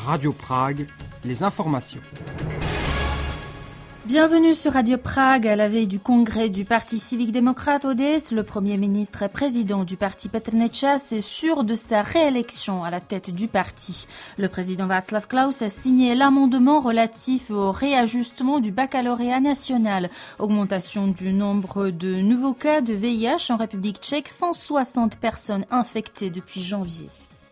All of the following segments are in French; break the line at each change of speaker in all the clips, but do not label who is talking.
Radio Prague, les informations.
Bienvenue sur Radio Prague à la veille du congrès du Parti civique démocrate ODS. Le Premier ministre et président du parti Petr Nečas est sûr de sa réélection à la tête du parti. Le président Václav Klaus a signé l'amendement relatif au réajustement du baccalauréat national. Augmentation du nombre de nouveaux cas de VIH en République tchèque, 160 personnes infectées depuis janvier.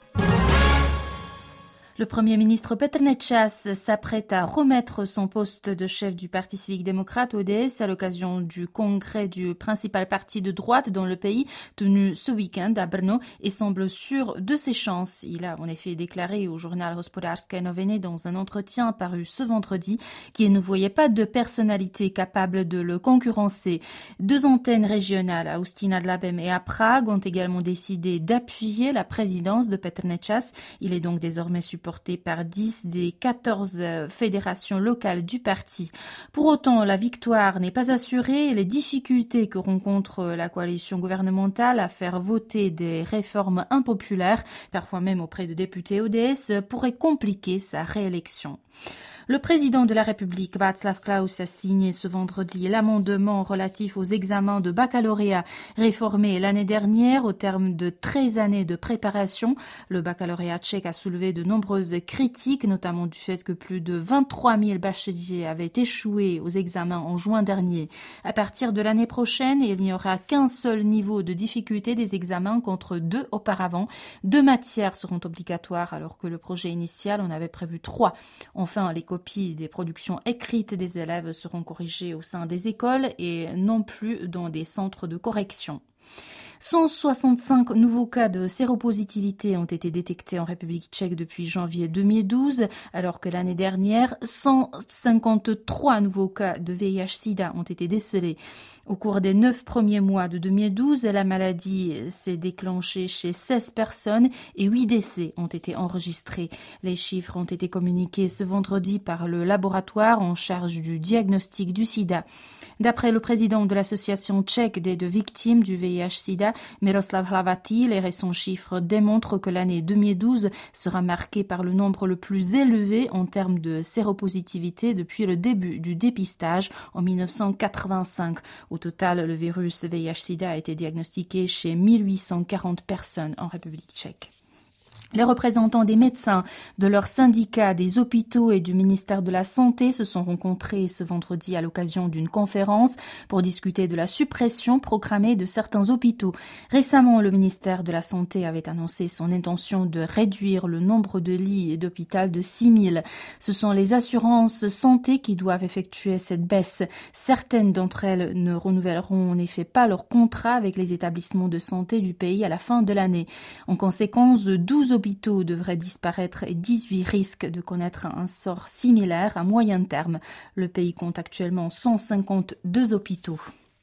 Le Premier ministre Petr Nečas s'apprête à remettre son poste de chef du Parti civique démocrate ODS à l'occasion du congrès du principal parti de droite dans le pays tenu ce week-end à Brno et semble sûr de ses chances. Il a en effet déclaré au journal Hospodářské noviny dans un entretien paru ce vendredi qu'il ne voyait pas de personnalité capable de le concurrencer. Deux antennes régionales à Ústí nad Labem et à Prague ont également décidé d'appuyer la présidence de Petr Nečas. Il est donc désormais supporté par 10 des 14 fédérations locales du parti. Pour autant, la victoire n'est pas assurée et les difficultés que rencontre la coalition gouvernementale à faire voter des réformes impopulaires, parfois même auprès de députés ODS, pourraient compliquer sa réélection. Le président de la République, Václav Klaus, a signé ce vendredi l'amendement relatif aux examens de baccalauréat réformé l'année dernière au terme de 13 années de préparation. Le baccalauréat tchèque a soulevé de nombreuses critiques, notamment du fait que plus de 23 000 bacheliers avaient échoué aux examens en juin dernier. À partir de l'année prochaine, il n'y aura qu'un seul niveau de difficulté des examens contre 2 auparavant. 2 matières seront obligatoires alors que le projet initial en avait prévu 3. Enfin, les copies des productions écrites des élèves seront corrigées au sein des écoles et non plus dans des centres de correction. 165 nouveaux cas de séropositivité ont été détectés en République tchèque depuis janvier 2012, alors que l'année dernière, 153 nouveaux cas de VIH-Sida ont été décelés. Au cours des 9 premiers mois de 2012, la maladie s'est déclenchée chez 16 personnes et 8 décès ont été enregistrés. Les chiffres ont été communiqués ce vendredi par le laboratoire en charge du diagnostic du sida. D'après le président de l'association tchèque des 2 victimes du VIH-Sida, Miroslav Hlavatý, les récents chiffres démontrent que l'année 2012 sera marquée par le nombre le plus élevé en termes de séropositivité depuis le début du dépistage en 1985. Au total, le virus VIH-Sida a été diagnostiqué chez 1840 personnes en République tchèque. Les représentants des médecins, de leurs syndicats, des hôpitaux et du ministère de la Santé se sont rencontrés ce vendredi à l'occasion d'une conférence pour discuter de la suppression programmée de certains hôpitaux. Récemment, le ministère de la Santé avait annoncé son intention de réduire le nombre de lits d'hôpital de 6 000. Ce sont les assurances santé qui doivent effectuer cette baisse. Certaines d'entre elles ne renouvelleront en effet pas leur contrat avec les établissements de santé du pays à la fin de l'année. En conséquence, 12 hôpitaux devraient disparaître et 18 risquent de connaître un sort similaire à moyen terme. Le pays compte actuellement 152 hôpitaux.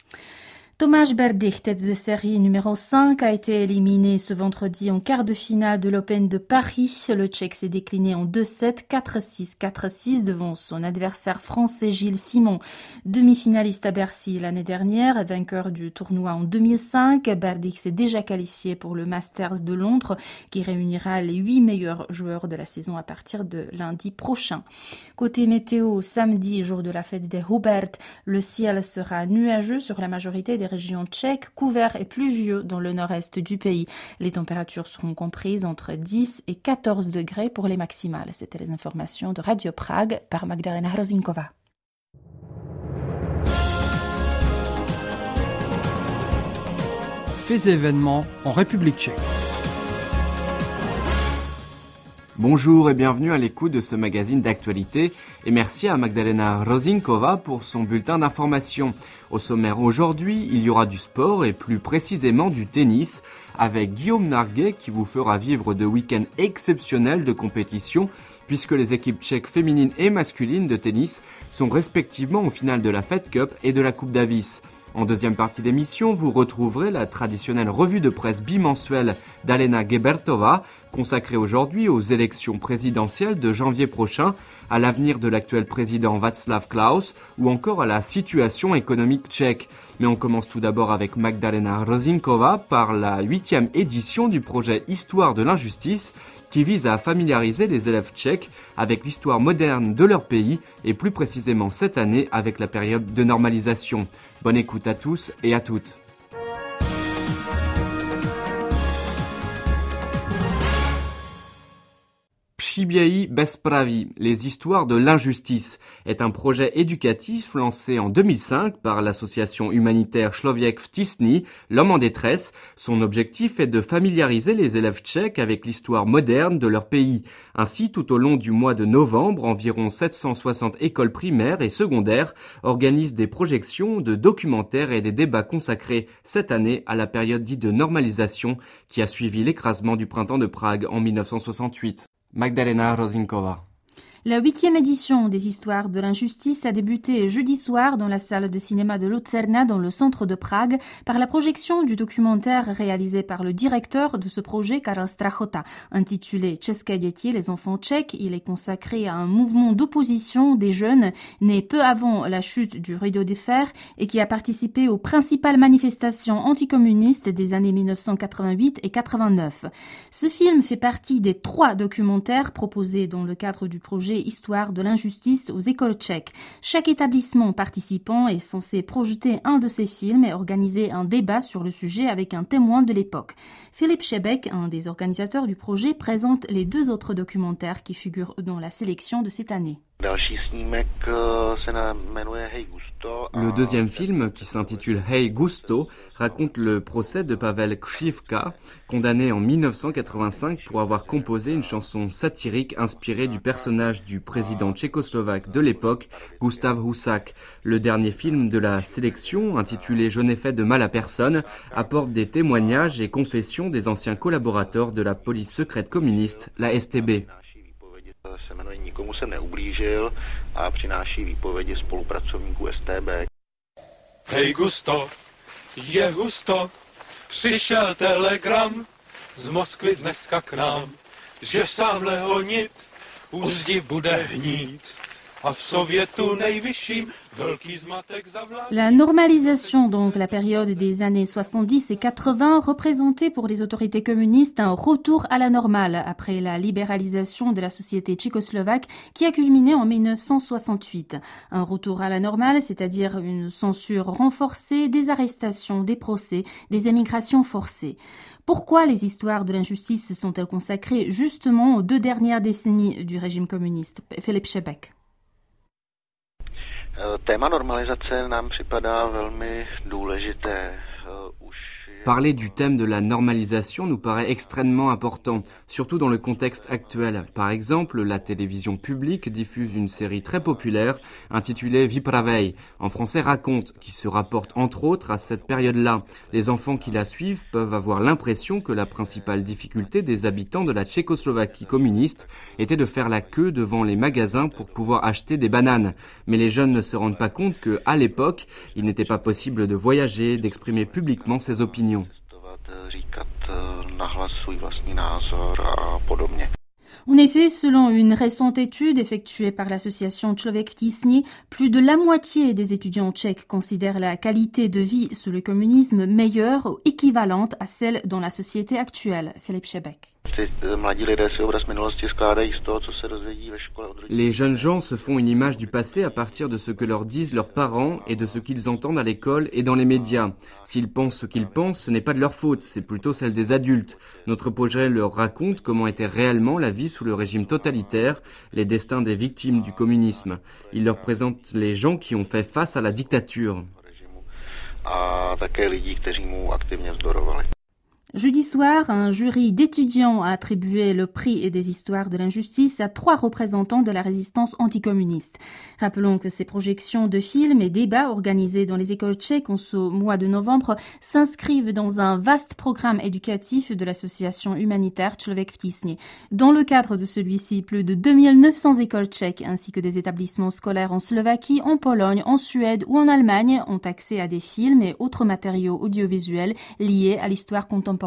Tomáš Berdych, tête de série numéro 5, a été éliminé ce vendredi en quart de finale de l'Open de Paris. Le Tchèque s'est décliné en 2-7, 4-6, 4-6 devant son adversaire français Gilles Simon. Demi-finaliste à Bercy l'année dernière, vainqueur du tournoi en 2005, Berdych s'est déjà qualifié pour le Masters de Londres qui réunira les 8 meilleurs joueurs de la saison à partir de lundi prochain. Côté météo, samedi, jour de la fête des Hubert, le ciel sera nuageux sur la majorité des régions tchèques, couvert et pluvieux dans le nord-est du pays. Les températures seront comprises entre 10 et 14 degrés pour les maximales. C'était les informations de Radio Prague par Magdalena Hrozinkova.
Faits et événements en République tchèque.
Bonjour et bienvenue à l'écoute de ce magazine d'actualité et merci à Magdalena Hrozinkova pour son bulletin d'information. Au sommaire aujourd'hui, il y aura du sport et plus précisément du tennis avec Guillaume Narguet qui vous fera vivre de week-ends exceptionnels de compétition puisque les équipes tchèques féminines et masculines de tennis sont respectivement en finale de la Fed Cup et de la Coupe Davis. En deuxième partie d'émission, vous retrouverez la traditionnelle revue de presse bimensuelle d'Alena Gebertova, consacrée aujourd'hui aux élections présidentielles de janvier prochain, à l'avenir de l'actuel président Václav Klaus ou encore à la situation économique tchèque. Mais on commence tout d'abord avec Magdalena Rozinkova par la 8e édition du projet Histoire de l'injustice qui vise à familiariser les élèves tchèques avec l'histoire moderne de leur pays et plus précisément cette année avec la période de normalisation. Bonne écoute à tous et à toutes. Příběhy bezpraví, les histoires de l'injustice, est un projet éducatif lancé en 2005 par l'association humanitaire Člověk v tísni, l'homme en détresse. Son objectif est de familiariser les élèves tchèques avec l'histoire moderne de leur pays. Ainsi, tout au long du mois de novembre, environ 760 écoles primaires et secondaires organisent des projections de documentaires et des débats consacrés cette année à la période dite de normalisation qui a suivi l'écrasement du printemps de Prague en 1968. Magdalena Rozinkova.
La 8e édition des Histoires de l'injustice a débuté jeudi soir dans la salle de cinéma de Lucerna dans le centre de Prague par la projection du documentaire réalisé par le directeur de ce projet, Karel Strachota, intitulé České děti, les enfants tchèques. Il est consacré à un mouvement d'opposition des jeunes né peu avant la chute du rideau de fer et qui a participé aux principales manifestations anticommunistes des années 1988 et 89. Ce film fait partie des 3 documentaires proposés dans le cadre du projet Histoire de l'injustice aux écoles tchèques. Chaque établissement participant est censé projeter un de ces films et organiser un débat sur le sujet avec un témoin de l'époque. Filip Šebek, un des organisateurs du projet, présente les 2 autres documentaires qui figurent dans la sélection de cette année.
Le deuxième film, qui s'intitule Hey Gusto, raconte le procès de Pavel Křivka, condamné en 1985 pour avoir composé une chanson satirique inspirée du personnage du président tchécoslovaque de l'époque, Gustav Husak. Le dernier film de la sélection, intitulé Je n'ai fait de mal à personne, apporte des témoignages et confessions des anciens collaborateurs de la police secrète communiste, la STB.
Nikomu jsem neublížil a přináší výpovědi spolupracovníků STB.
Hej Gusto, je husto, přišel telegram z Moskvy dneska k nám, že sám Leonid u zdi bude hnít.
La normalisation, donc la période des années 70 et 80, représentait pour les autorités communistes un retour à la normale après la libéralisation de la société tchécoslovaque qui a culminé en 1968. Un retour à la normale, c'est-à-dire une censure renforcée, des arrestations, des procès, des émigrations forcées. Pourquoi les histoires de l'injustice sont-elles consacrées justement aux 2 dernières décennies du régime communiste? Filip Šebek.
Téma normalizace nám připadá velmi důležité.
Parler du thème de la normalisation nous paraît extrêmement important, surtout dans le contexte actuel. Par exemple, la télévision publique diffuse une série très populaire intitulée Vypravěj, en français raconte, qui se rapporte entre autres à cette période-là. Les enfants qui la suivent peuvent avoir l'impression que la principale difficulté des habitants de la Tchécoslovaquie communiste était de faire la queue devant les magasins pour pouvoir acheter des bananes. Mais les jeunes ne se rendent pas compte qu'à l'époque, il n'était pas possible de voyager, d'exprimer publiquement ses opinions.
En effet, selon une récente étude effectuée par l'association Člověk v tísni, plus de la moitié des étudiants tchèques considèrent la qualité de vie sous le communisme meilleure ou équivalente à celle dans la société actuelle. Filip Šebek.
Les jeunes gens se font une image du passé à partir de ce que leur disent leurs parents et de ce qu'ils entendent à l'école et dans les médias. S'ils pensent ce qu'ils pensent, ce n'est pas de leur faute, c'est plutôt celle des adultes. Notre projet leur raconte comment était réellement la vie sous le régime totalitaire, les destins des victimes du communisme. Il leur présente les gens qui ont fait face à la dictature.
Jeudi soir, un jury d'étudiants a attribué le prix des histoires de l'injustice à 3 représentants de la résistance anticommuniste. Rappelons que ces projections de films et débats organisés dans les écoles tchèques en ce mois de novembre s'inscrivent dans un vaste programme éducatif de l'association humanitaire Člověk v tísni. Dans le cadre de celui-ci, plus de 2900 écoles tchèques ainsi que des établissements scolaires en Slovaquie, en Pologne, en Suède ou en Allemagne ont accès à des films et autres matériaux audiovisuels liés à l'histoire contemporaine.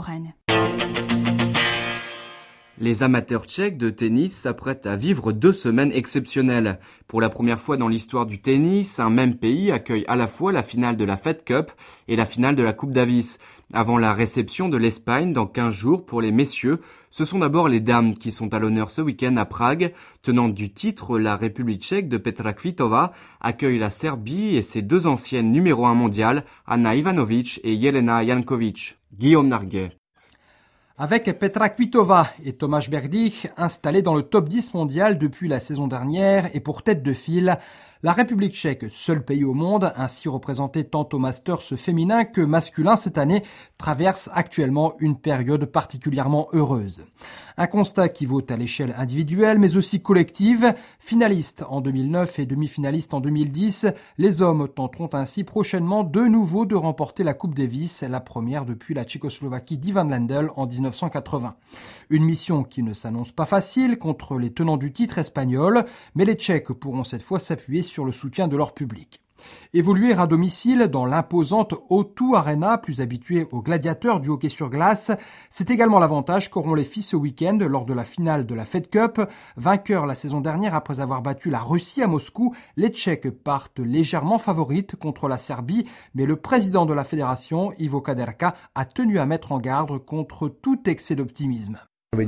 Les amateurs tchèques de tennis s'apprêtent à vivre 2 semaines exceptionnelles. Pour la première fois dans l'histoire du tennis, un même pays accueille à la fois la finale de la Fed Cup et la finale de la Coupe Davis. Avant la réception de l'Espagne dans 15 jours pour les messieurs, ce sont d'abord les dames qui sont à l'honneur ce week-end à Prague. Tenante du titre, la République tchèque de Petra Kvitova accueille la Serbie et ses 2 anciennes numéro 1 mondiales, Ana Ivanović et Jelena Janković. Guillaume Narguet.
Avec Petra Kvitova et Tomáš Berdych installés dans le top 10 mondial depuis la saison dernière et pour tête de file, la République tchèque, seul pays au monde, ainsi représenté tant au Masters féminin que masculin cette année, traverse actuellement une période particulièrement heureuse. Un constat qui vaut à l'échelle individuelle mais aussi collective. Finaliste en 2009 et demi-finaliste en 2010, les hommes tenteront ainsi prochainement de nouveau de remporter la Coupe Davis, la première depuis la Tchécoslovaquie d'Ivan Lendl en 1980. Une mission qui ne s'annonce pas facile contre les tenants du titre espagnol, mais les Tchèques pourront cette fois s'appuyer sur le soutien de leur public. Évoluer à domicile dans l'imposante O2 Arena, plus habituée aux gladiateurs du hockey sur glace, c'est également l'avantage qu'auront les filles ce week-end lors de la finale de la Fed Cup. Vainqueurs la saison dernière après avoir battu la Russie à Moscou, les Tchèques partent légèrement favorites contre la Serbie, mais le président de la fédération, Ivo Kaderka, a tenu à mettre en garde contre tout excès d'optimisme.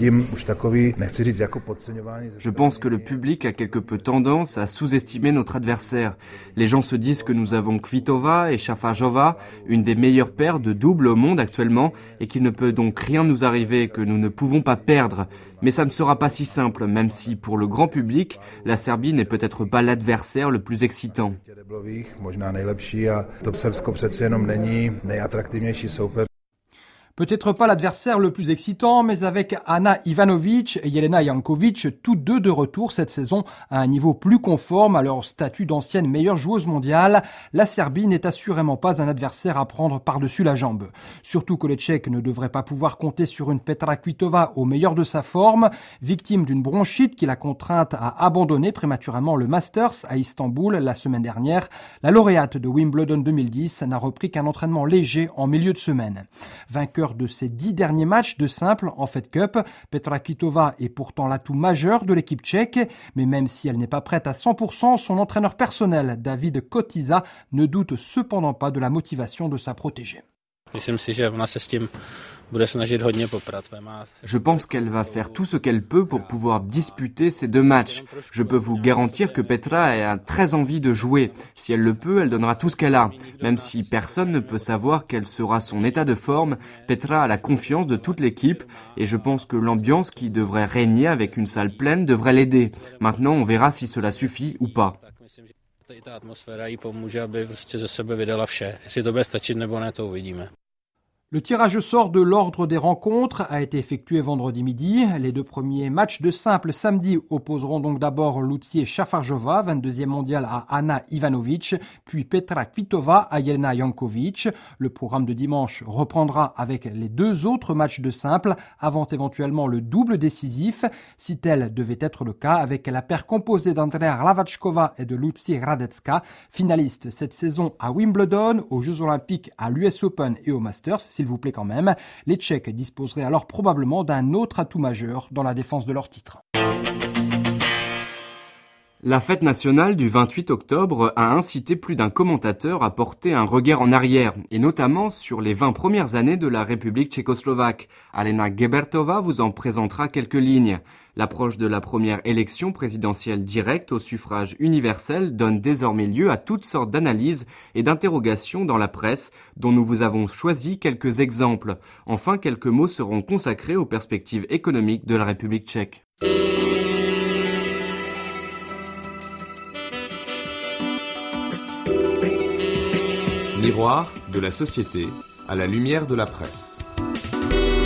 Je pense que le public a quelque peu tendance à sous-estimer notre adversaire. Les gens se disent que nous avons Kvitova et Šafářová, une des meilleures paires de double au monde actuellement, et qu'il ne peut donc rien nous arriver, que nous ne pouvons pas perdre. Mais ça ne sera pas si simple, même si pour le grand public, la Serbie n'est peut-être pas l'adversaire le plus excitant.
Peut-être pas l'adversaire le plus excitant, mais avec Ana Ivanović et Jelena Janković, tous deux de retour cette saison à un niveau plus conforme à leur statut d'ancienne meilleure joueuse mondiale, la Serbie n'est assurément pas un adversaire à prendre par-dessus la jambe. Surtout que les Tchèques ne devraient pas pouvoir compter sur une Petra Kvitova au meilleur de sa forme, victime d'une bronchite qui l'a contrainte à abandonner prématurément le Masters à Istanbul la semaine dernière. La lauréate de Wimbledon 2010 n'a repris qu'un entraînement léger en milieu de semaine. Vainqueur de ses 10 derniers matchs de simple en Fed Cup, Petra Kvitova est pourtant l'atout majeur de l'équipe tchèque, mais même si elle n'est pas prête à 100%, son entraîneur personnel, David Kotiza, ne doute cependant pas de la motivation de sa protégée.
Je pense qu'elle va faire tout ce qu'elle peut pour pouvoir disputer ces 2 matchs. Je peux vous garantir que Petra a très envie de jouer. Si elle le peut, elle donnera tout ce qu'elle a. Même si personne ne peut savoir quel sera son état de forme, Petra a la confiance de toute l'équipe et je pense que l'ambiance qui devrait régner avec une salle pleine devrait l'aider. Maintenant, on verra si cela suffit ou pas.
Le tirage au sort de l'ordre des rencontres a été effectué vendredi midi. Les 2 premiers matchs de simple samedi opposeront donc d'abord Lucie Šafářová, 22e mondiale, à Ana Ivanović, puis Petra Kvitova à Jelena Janković. Le programme de dimanche reprendra avec les 2 autres matchs de simple, avant éventuellement le double décisif, si tel devait être le cas, avec la paire composée d'Andrea Hlavačková et de Lucie Hradecká, finaliste cette saison à Wimbledon, aux Jeux Olympiques, à l'US Open et au Masters. S'il vous plaît quand même, les Tchèques disposeraient alors probablement d'un autre atout majeur dans la défense de leur titre.
La fête nationale du 28 octobre a incité plus d'un commentateur à porter un regard en arrière, et notamment sur les 20 premières années de la République tchécoslovaque. Alena Gebertová vous en présentera quelques lignes. L'approche de la première élection présidentielle directe au suffrage universel donne désormais lieu à toutes sortes d'analyses et d'interrogations dans la presse, dont nous vous avons choisi quelques exemples. Enfin, quelques mots seront consacrés aux perspectives économiques de la République tchèque.
Miroir de la société à la lumière de la presse.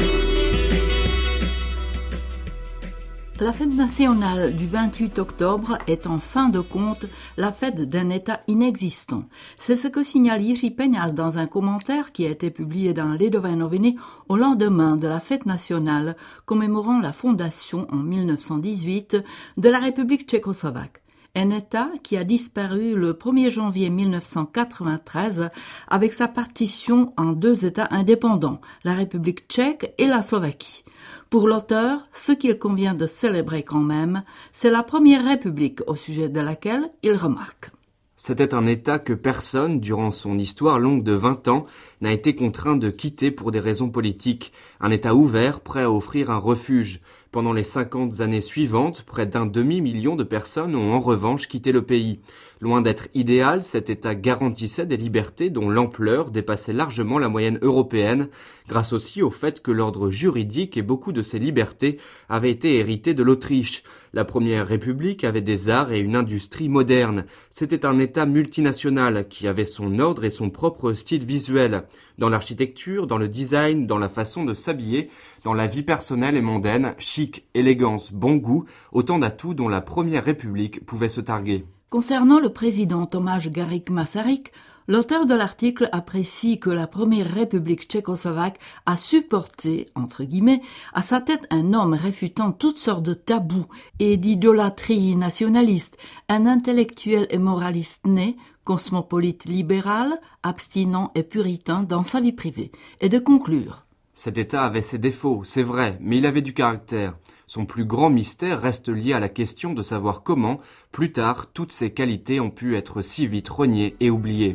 La fête nationale du 28 octobre est en fin de compte la fête d'un État inexistant. C'est ce que signale Jiří Peňáz dans un commentaire qui a été publié dans Lidové noviny au lendemain de la fête nationale commémorant la fondation en 1918 de la République tchécoslovaque. Un État qui a disparu le 1er janvier 1993 avec sa partition en 2 États indépendants, la République tchèque et la Slovaquie. Pour l'auteur, ce qu'il convient de célébrer quand même, c'est la première République au sujet de laquelle il remarque.
C'était un État que personne, durant son histoire longue de 20 ans, n'a été contraint de quitter pour des raisons politiques. Un État ouvert, prêt à offrir un refuge. Pendant les 50 années suivantes, près d'1 demi-million de personnes ont en revanche quitté le pays. Loin d'être idéal, cet État garantissait des libertés dont l'ampleur dépassait largement la moyenne européenne, grâce aussi au fait que l'ordre juridique et beaucoup de ces libertés avaient été hérités de l'Autriche. La première République avait des arts et une industrie moderne. C'était un État multinational qui avait son ordre et son propre style visuel. Dans l'architecture, dans le design, dans la façon de s'habiller, dans la vie personnelle et mondaine, chic, élégance, bon goût, autant d'atouts dont la première République pouvait se targuer.
Concernant le président Tomáš Garrigue Masaryk, l'auteur de l'article apprécie que la première République tchécoslovaque a supporté, entre guillemets, à sa tête un homme réfutant toutes sortes de tabous et d'idolâtrie nationaliste, un intellectuel et moraliste né, cosmopolite libéral, abstinent et puritain dans sa vie privée, et de conclure.
Cet État avait ses défauts, c'est vrai, mais il avait du caractère. Son plus grand mystère reste lié à la question de savoir comment, plus tard, toutes ces qualités ont pu être si vite reniées et oubliées.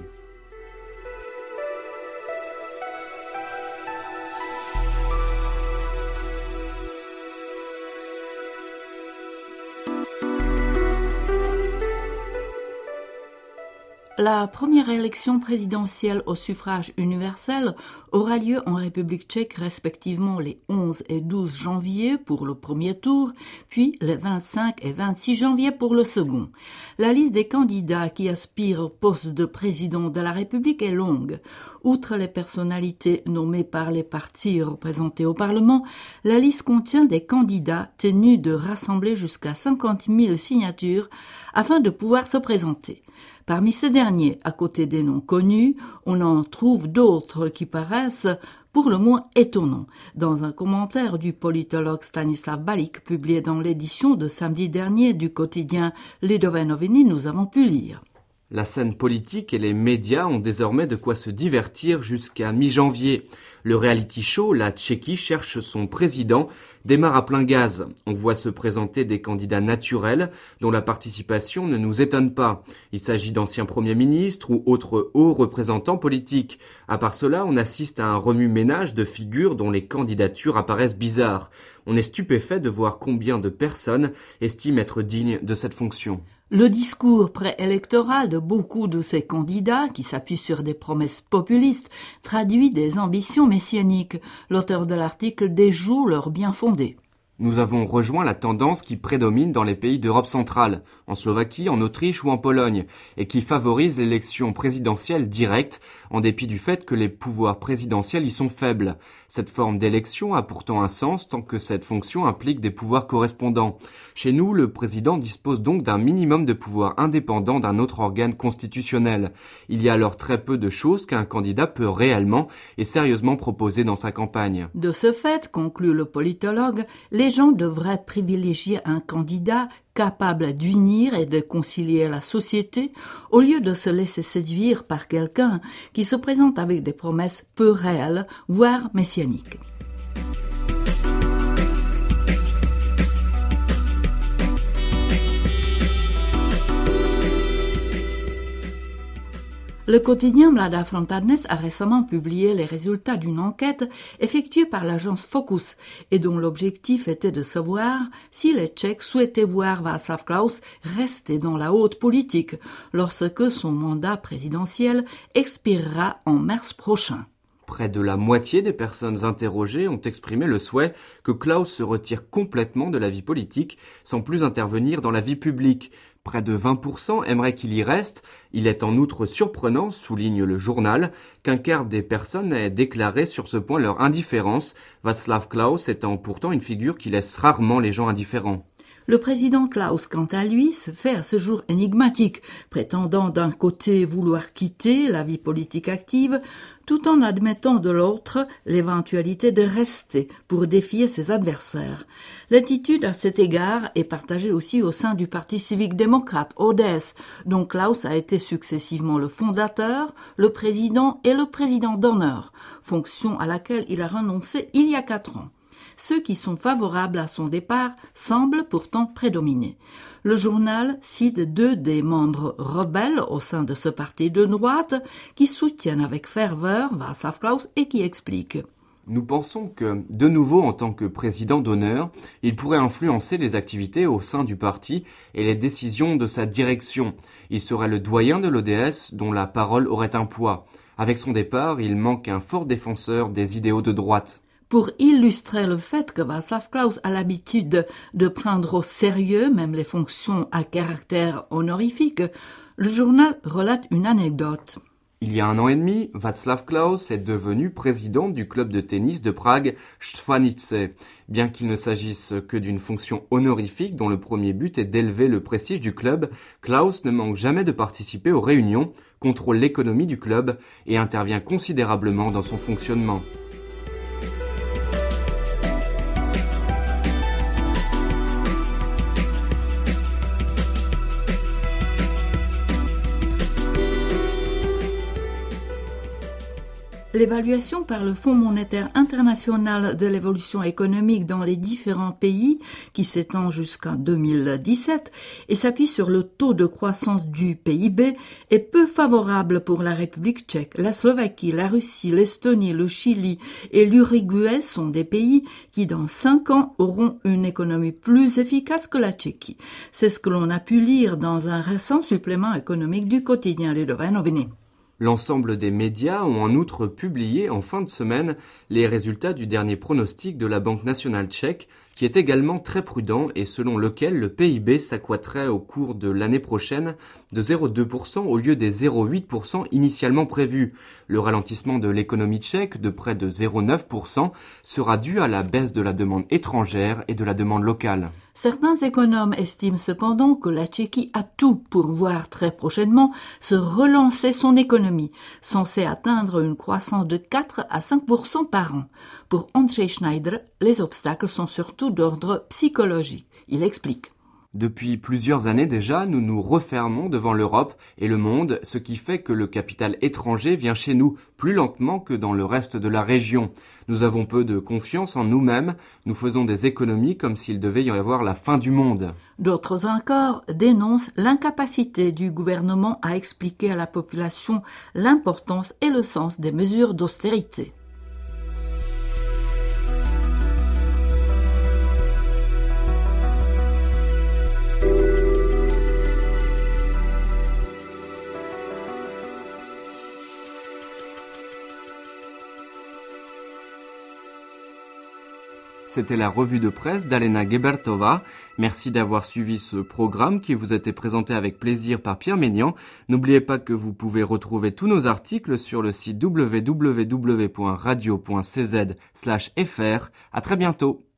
La première élection présidentielle au suffrage universel aura lieu en République tchèque respectivement les 11 et 12 janvier pour le premier tour, puis les 25 et 26 janvier pour le second. La liste des candidats qui aspirent au poste de président de la République est longue. Outre les personnalités nommées par les partis représentés au Parlement, la liste contient des candidats tenus de rassembler jusqu'à 50 000 signatures afin de pouvoir se présenter. Parmi ces derniers, à côté des noms connus, on en trouve d'autres qui paraissent pour le moins étonnants. Dans un commentaire du politologue Stanislav Balík publié dans l'édition de samedi dernier du quotidien Lidové noviny, nous avons pu lire.
La scène politique et les médias ont désormais de quoi se divertir jusqu'à mi-janvier. Le reality show La Tchéquie cherche son président démarre à plein gaz. On voit se présenter des candidats naturels dont la participation ne nous étonne pas. Il s'agit d'anciens premiers ministres ou autres hauts représentants politiques. À part cela, on assiste à un remue-ménage de figures dont les candidatures apparaissent bizarres. On est stupéfait de voir combien de personnes estiment être dignes de cette fonction.
Le discours préélectoral de beaucoup de ces candidats, qui s'appuient sur des promesses populistes, traduit des ambitions messianiques. L'auteur de l'article déjoue leur bien-fondé.
Nous avons rejoint la tendance qui prédomine dans les pays d'Europe centrale, en Slovaquie, en Autriche ou en Pologne, et qui favorise l'élection présidentielle directe, en dépit du fait que les pouvoirs présidentiels y sont faibles. Cette forme d'élection a pourtant un sens tant que cette fonction implique des pouvoirs correspondants. Chez nous, le président dispose donc d'un minimum de pouvoirs indépendants d'un autre organe constitutionnel. Il y a alors très peu de choses qu'un candidat peut réellement et sérieusement proposer dans sa campagne.
De ce fait, conclut le politologue, les gens devraient privilégier un candidat capable d'unir et de concilier la société au lieu de se laisser séduire par quelqu'un qui se présente avec des promesses peu réelles, voire messianiques. Le quotidien Mladá fronta Dnes a récemment publié les résultats d'une enquête effectuée par l'agence Focus et dont l'objectif était de savoir si les Tchèques souhaitaient voir Václav Klaus rester dans la haute politique lorsque son mandat présidentiel expirera en mars prochain.
Près de la moitié des personnes interrogées ont exprimé le souhait que Klaus se retire complètement de la vie politique sans plus intervenir dans la vie publique. Près de 20% aimeraient qu'il y reste. Il est en outre surprenant, souligne le journal, qu'un quart des personnes aient déclaré sur ce point leur indifférence, Václav Klaus étant pourtant une figure qui laisse rarement les gens indifférents.
Le président Klaus, quant à lui, se fait à ce jour énigmatique, prétendant d'un côté vouloir quitter la vie politique active, tout en admettant de l'autre l'éventualité de rester pour défier ses adversaires. L'attitude à cet égard est partagée aussi au sein du Parti civique-démocrate, ODS, dont Klaus a été successivement le fondateur, le président et le président d'honneur, fonction à laquelle il a renoncé il y a 4 ans. Ceux qui sont favorables à son départ semblent pourtant prédominer. Le journal cite 2 des membres rebelles au sein de ce parti de droite qui soutiennent avec ferveur Václav Klaus et qui expliquent.
Nous pensons que, de nouveau en tant que président d'honneur, il pourrait influencer les activités au sein du parti et les décisions de sa direction. Il serait le doyen de l'ODS dont la parole aurait un poids. Avec son départ, il manque un fort défenseur des idéaux de droite.
Pour illustrer le fait que Václav Klaus a l'habitude de prendre au sérieux même les fonctions à caractère honorifique, le journal relate une anecdote.
Il y a 1 an et demi, Václav Klaus est devenu président du club de tennis de Prague Štvanice. Bien qu'il ne s'agisse que d'une fonction honorifique dont le premier but est d'élever le prestige du club, Klaus ne manque jamais de participer aux réunions, contrôle l'économie du club et intervient considérablement dans son fonctionnement.
L'évaluation par le Fonds monétaire international de l'évolution économique dans les différents pays, qui s'étend jusqu'en 2017 et s'appuie sur le taux de croissance du PIB, est peu favorable pour la République tchèque. La Slovaquie, la Russie, l'Estonie, le Chili et l'Uruguay sont des pays qui, dans 5 ans, auront une économie plus efficace que la Tchéquie. C'est ce que l'on a pu lire dans un récent supplément économique du quotidien Lidové noviny.
L'ensemble des médias ont en outre publié en fin de semaine les résultats du dernier pronostic de la Banque nationale tchèque, qui est également très prudent et selon lequel le PIB s'accroîtrait au cours de l'année prochaine de 0,2% au lieu des 0,8% initialement prévus. Le ralentissement de l'économie tchèque de près de 0,9% sera dû à la baisse de la demande étrangère et de la demande locale.
Certains économes estiment cependant que la Tchéquie a tout pour voir très prochainement se relancer son économie, censée atteindre une croissance de 4 à 5% par an. Pour Ondřej Schneider, les obstacles sont surtout d'ordre psychologique. Il explique.
Depuis plusieurs années déjà, nous nous refermons devant l'Europe et le monde, ce qui fait que le capital étranger vient chez nous plus lentement que dans le reste de la région. Nous avons peu de confiance en nous-mêmes, nous faisons des économies comme s'il devait y avoir la fin du monde.
D'autres encore dénoncent l'incapacité du gouvernement à expliquer à la population l'importance et le sens des mesures d'austérité.
C'était la revue de presse d'Alena Gebertova. Merci d'avoir suivi ce programme qui vous a été présenté avec plaisir par Pierre Ménian. N'oubliez pas que vous pouvez retrouver tous nos articles sur le site www.radio.cz/fr. À très bientôt.